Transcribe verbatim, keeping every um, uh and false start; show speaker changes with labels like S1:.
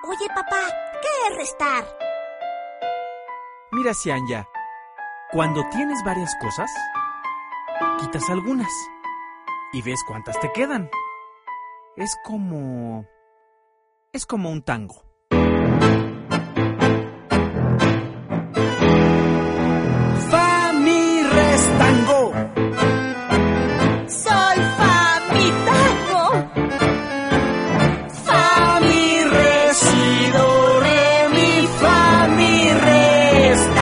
S1: Oye, papá, ¿qué es restar?
S2: Mira, Xianya, cuando tienes varias cosas, quitas algunas y ves cuántas te quedan. Es como... es como un tango.